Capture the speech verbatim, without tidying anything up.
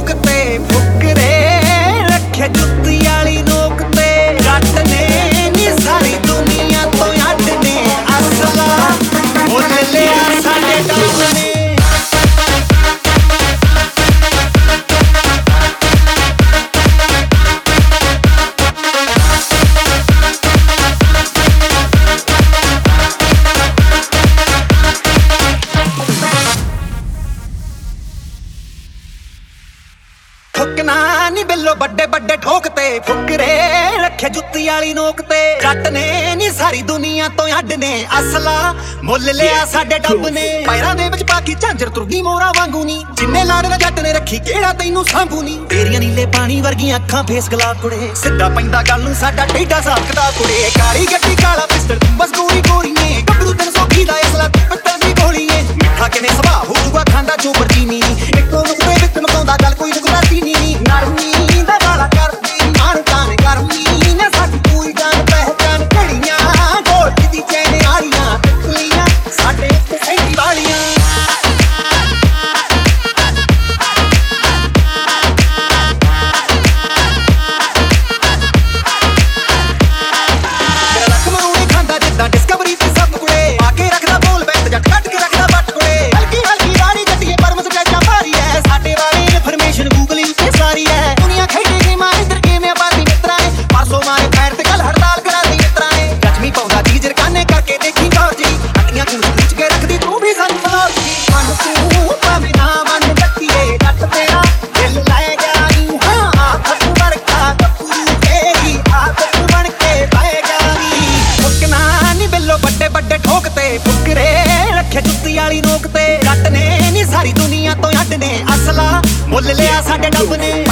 ਠੋਕ ਤੇ ਫੁਕਰੇ ਰੱਖੇ ਜੁੱਤੀ ਵਾਲੀ ਨੋਕ ਤੇ ਜੱਟ ਨੇ ਨੀ ਸਾਰੀ ਦੁਨੀਆ ਤੋਂ ਅੱਡ ਨੇ ਅਸਲਾ ਮੁੱਲ ਲਿਆ ਸਾਡੇ ਡੱਬ ਨੇ ਠੁਕਣਾ ਨੀ ਬਿੱਲੋ ਵੱਡੇ ਵੱਡੇ ਠੋਕ ਤੇ ਫੁਕਰੇ ਰੱਖੇ ਜੁੱਤੀ ਵਾਲੀ ਨੋਕ ਤੇ ਜੱਟ ਨੇ ਨੀ ਸਾਰੀ ਦੁਨੀਆ ਤੋਂ ਅੱਡ ਨੇ ਅਸਲਾ ਮੁੱਲ ਲਿਆ ਸਾਡੇ ਡੱਬ ਨੇ ਪੈਰਾਂ ਦੇ ਵਿੱਚ ਪਾ ਕੇ ਝਾਂਜਰ ਤੁਰਦੀ ਮੋਰਾ ਵਾਂਗੂ ਨੀ ਜਿੰਨੇ ਲਾੜ ਨਾ ਜੱਟ ਨੇ ਰੱਖੀ ਕਿਹੜਾ ਤੈਨੂੰ ਸਾਂਭੂ ਨੀ ਤੇਰੀਆਂ ਨੀਲੇ ਪਾਣੀ ਵਰਗੀਆਂ ਅੱਖਾਂ ਫੇਸ ਗਲਾ ਕੁੜੇ ਸਿੱਧਾ ਪੈਂਦਾ ਗੱਲ ਨੂੰ ਸਾਡਾ ਟੇਢਾ ਸਾਖਦਾ ਕੁੜੇ ਕਾਲੀ ਗੱਡੀ ਕਾਲਾ ਪਿਸਟਲ ਬਸ ਗੋਰੀ ਗੋਰੀ ਨੇ ਗੱਭਰੂ ਤਿੰਨ ਸੌ ਵੀਹ ਦਾ ਅਸਲਾ ਪਿੱਤਲ ਦੀ ਗੋਲੀ ਏ ਮਿੱਠਾ ਕਿਨੇ ਸੁਭਾਅ ਹੋਊਗਾ ਖਾਂਦਾ ਜੋ ਮਰਜੀ ਨੀ ਇੱਕੋ ਨੁਕਤੇ ਵਿੱਚ ਮਕਾਉਂਦਾ ਗੱਲ ਕੋਈ ਨੁਕਰਾਤੀ ਨੀ ਨਰਮੀ ਦਾ ਵਾਲਾ ਕਰਦੀ ਮਾਰ ਕਾਨ ਕਰਮੀ ਨਾ ਸਾਡੀ ਪੂਰੀ ਜਾਨ ਪਹਿਚਾਨ ਘੜੀਆਂ ਗੋਲਡ ਦੀ ਚੈਨ ਆਲੀਆਂ ਟਿਕਲੀਆਂ ਸਾਡੇ ਉੱਤੇ ਸੈਂਟੀ ਵਾਲੀਆਂ ਫੁਕਰੇ ਰੱਖੇ ਜੁੱਤੀ ਵਾਲੀ ਨੋਕ ਤੇ ਜੱਟ ਨੇ ਨੀ ਸਾਰੀ ਦੁਨੀਆ ਤੋਂ ਅੱਡ ਨੇ ਅਸਲਾ ਮੁੱਲ ਲਿਆ ਸਾਡੇ ਡੱਬ ਨੇ